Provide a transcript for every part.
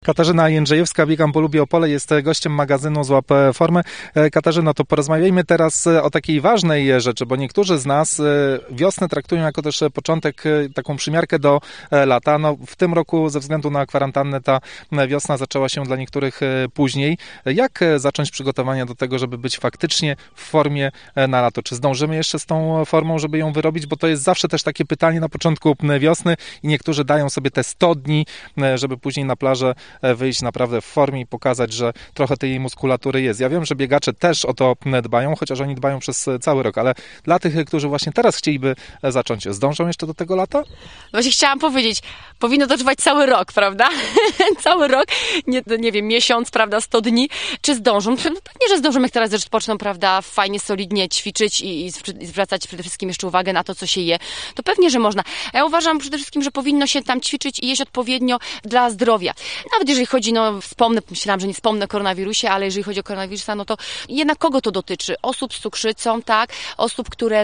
Katarzyna Jędrzejewska, biegam po Lubię Opole, jest gościem magazynu Złap Formę. Katarzyno, to porozmawiajmy teraz o takiej ważnej rzeczy, bo niektórzy z nas wiosnę traktują jako też początek, taką przymiarkę do lata. No, w tym roku ze względu na kwarantannę ta wiosna zaczęła się dla niektórych później. Jak zacząć przygotowania do tego, żeby być faktycznie w formie na lato? Czy zdążymy jeszcze z tą formą, żeby ją wyrobić? Bo to jest zawsze też takie pytanie na początku wiosny i niektórzy dają sobie te 100 dni, żeby później na plażę wyjść naprawdę w formie i pokazać, że trochę tej muskulatury jest. Ja wiem, że biegacze też o to dbają, chociaż oni dbają przez cały rok, ale dla tych, którzy właśnie teraz chcieliby zacząć, zdążą jeszcze do tego lata? Właśnie chciałam powiedzieć, powinno to trwać cały rok, prawda? Cały rok, nie wiem, miesiąc, prawda, 100 dni. Czy zdążą? No pewnie, że zdążą, jak teraz rozpoczną, prawda, fajnie, solidnie ćwiczyć i zwracać przede wszystkim jeszcze uwagę na to, co się je. To pewnie, że można. Ja uważam przede wszystkim, że powinno się tam ćwiczyć i jeść odpowiednio dla zdrowia. Nawet jeżeli chodzi, myślałam, że nie wspomnę o koronawirusie, ale jeżeli chodzi o koronawirusa, no to jednak kogo to dotyczy? Osób z cukrzycą, tak? Osób, które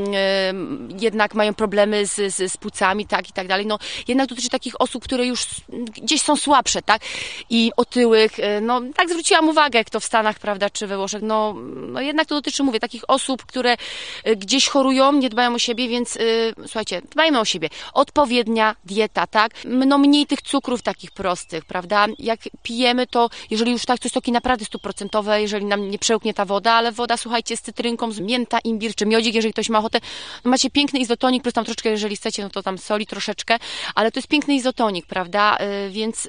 jednak mają problemy z płucami, tak? I tak dalej. No jednak dotyczy takich osób, które już gdzieś są słabsze, tak? I otyłych, tak zwróciłam uwagę, jak to w Stanach, prawda, czy we Włoszech, no jednak to dotyczy, mówię, takich osób, które gdzieś chorują, nie dbają o siebie, więc słuchajcie, dbajmy o siebie. Odpowiednia dieta, tak? Mniej tych cukrów takich prostych, prawda? Jak pijemy, to jeżeli już tak, to soki naprawdę 100%, jeżeli nam nie przełknie ta woda, ale woda, słuchajcie, z cytrynką, z mięta, imbir czy miodzik, jeżeli ktoś ma ochotę, macie piękny izotonik, plus tam troszeczkę, jeżeli chcecie, no to tam soli troszeczkę, ale to jest piękny izotonik, prawda? Więc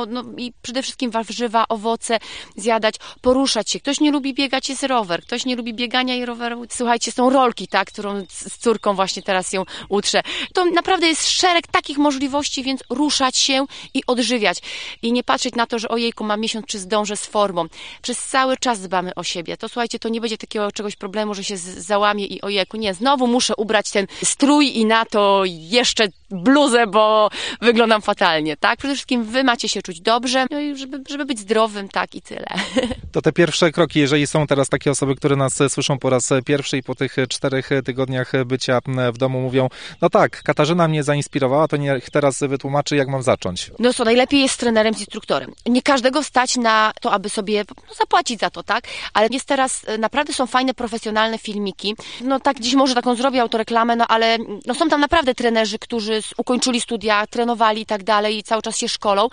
i przede wszystkim warzywa, owoce zjadać, poruszać się. Ktoś nie lubi biegać, jest rower. Ktoś nie lubi biegania i roweru. Słuchajcie, są rolki, tak, którą z córką właśnie teraz ją utrzę. To naprawdę jest szereg takich możliwości, więc ruszać się i odżywiać. I nie patrzeć na to, że ojejku, mam miesiąc, czy zdążę z formą. Przez cały czas dbamy o siebie. To słuchajcie, to nie będzie takiego czegoś problemu, że się załamie i ojejku, nie, znowu muszę ubrać ten strój i na to jeszcze bluzę, bo wyglądam fatalnie, tak? Przede wszystkim wy macie się czuć dobrze, no i żeby być zdrowym, tak, i tyle. To te pierwsze kroki, jeżeli są teraz takie osoby, które nas słyszą po raz pierwszy i po tych 4 tygodniach bycia w domu mówią, no tak, Katarzyna mnie zainspirowała, to niech teraz wytłumaczy, jak mam zacząć. No co, najlepiej jest z trenerem, z instruktorem. Nie każdego stać na to, aby sobie zapłacić za to, tak? Ale jest teraz, naprawdę są fajne, profesjonalne filmiki. No tak, dziś może taką zrobię autoreklamę, ale są tam naprawdę trenerzy, którzy ukończyli studia, trenowali i tak dalej i cały czas się szkolą.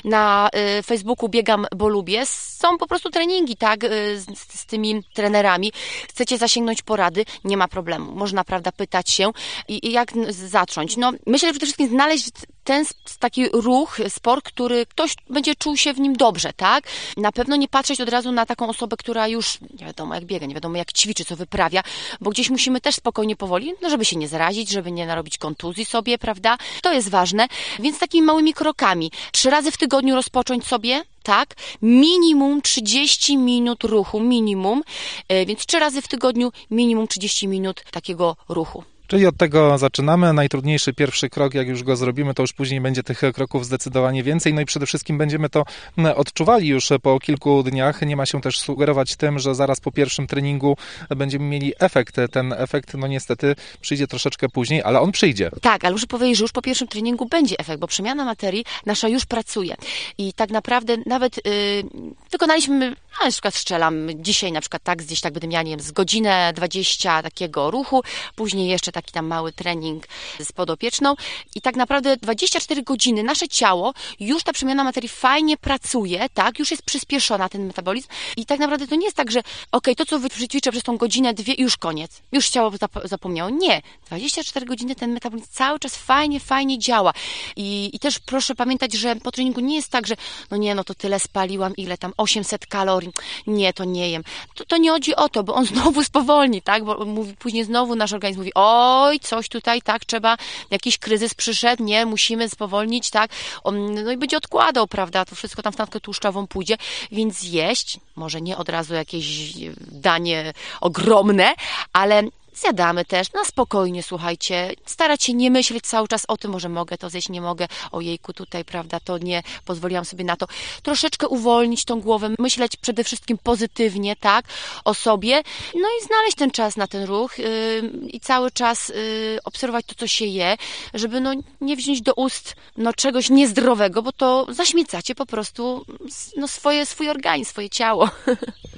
Na Facebooku Biegam, bo lubię. Są po prostu treningi, tak, z tymi trenerami. Chcecie zasięgnąć porady? Nie ma problemu. Można, prawda, pytać się i jak zacząć. No, myślę, że przede wszystkim znaleźć ten taki ruch, sport, który ktoś będzie czuł się w nim dobrze, tak? Na pewno nie patrzeć od razu na taką osobę, która już nie wiadomo jak biega, nie wiadomo jak ćwiczy, co wyprawia, bo gdzieś musimy też spokojnie, powoli, żeby się nie zarazić, żeby nie narobić kontuzji sobie, prawda? To jest ważne, więc takimi małymi krokami. 3 razy w tygodniu rozpocząć sobie, tak? Minimum 30 minut ruchu, minimum, więc 3 razy w tygodniu, minimum 30 minut takiego ruchu. Czyli od tego zaczynamy. Najtrudniejszy pierwszy krok, jak już go zrobimy, to już później będzie tych kroków zdecydowanie więcej. No i przede wszystkim będziemy to odczuwali już po kilku dniach. Nie ma się też sugerować tym, że zaraz po pierwszym treningu będziemy mieli efekt. Ten efekt, no niestety, przyjdzie troszeczkę później, ale on przyjdzie. Tak, ale muszę powiedzieć, że już po pierwszym treningu będzie efekt, bo przemiana materii nasza już pracuje. I tak naprawdę nawet wykonaliśmy, na przykład strzelam dzisiaj na przykład tak, gdzieś tak będę miała, nie wiem, z godzinę 20 takiego ruchu, później jeszcze taki tam mały trening z podopieczną i tak naprawdę 24 godziny nasze ciało, już ta przemiana materii fajnie pracuje, tak, już jest przyspieszona ten metabolizm i tak naprawdę to nie jest tak, że to co wyćwiczę przez tą godzinę, 2 już koniec, już ciało zapomniało. Nie, 24 godziny ten metabolizm cały czas fajnie działa i też proszę pamiętać, że po treningu nie jest tak, że to tyle spaliłam, ile tam 800 kalorii, nie, to nie jem. To nie chodzi o to, bo on znowu spowolni, tak, bo później znowu nasz organizm mówi, oj, coś tutaj, tak, trzeba, jakiś kryzys przyszedł, nie, musimy spowolnić, tak, no i będzie odkładał, prawda, to wszystko tam w tkankę tłuszczową pójdzie, więc jeść, może nie od razu jakieś danie ogromne, ale Zjadamy też na spokojnie, słuchajcie, starać się nie myśleć cały czas o tym, może mogę to zjeść, nie mogę, ojejku tutaj, prawda, to nie, pozwoliłam sobie na to. Troszeczkę uwolnić tą głowę, myśleć przede wszystkim pozytywnie, tak, o sobie, no i znaleźć ten czas na ten ruch i cały czas obserwować to, co się je, żeby no, nie wziąć do ust czegoś niezdrowego, bo to zaśmiecacie po prostu swój organizm, swoje ciało.